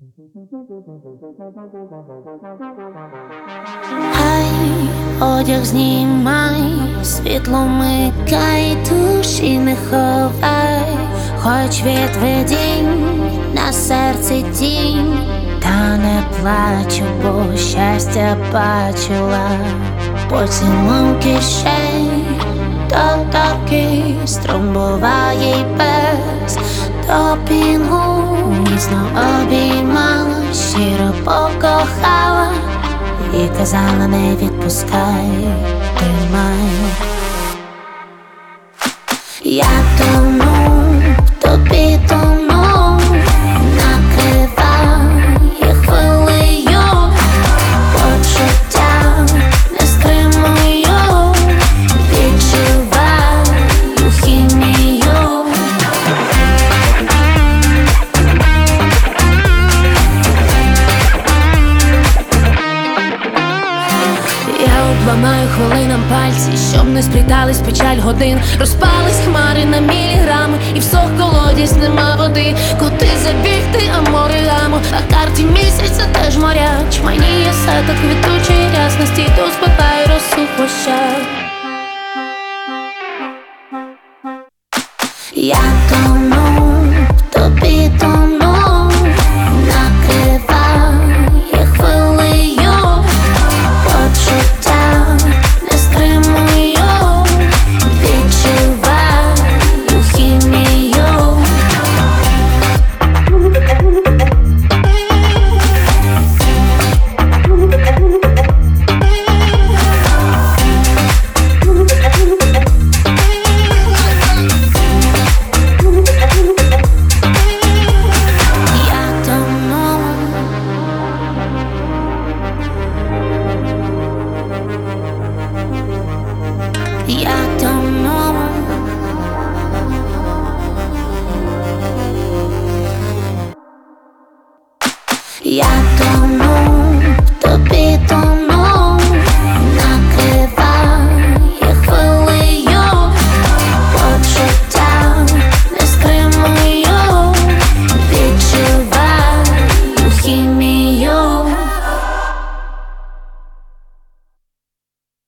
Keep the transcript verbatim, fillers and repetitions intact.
Ай, одяг знімай, світло микай, душі не ховай, хоч від видінь на серці тінь, та не плачу, бо щастя бачила. Поцілунки ще то такий струм буває й без допінгу. Міцно обіймала, щиро покохала і казала: не відпускай, тримай. Я тону, в тобі тону, накриває хвилею, почуття не стримую, відчуваю хімію. Я обламаю хвилинам пальці, щоб не сплітались печаль годин. Розпались хмари на міліграми, і всох колодязь нема води. Куди забігти, а море гамо, на карті місяця теж моря. Чманіє сета квіт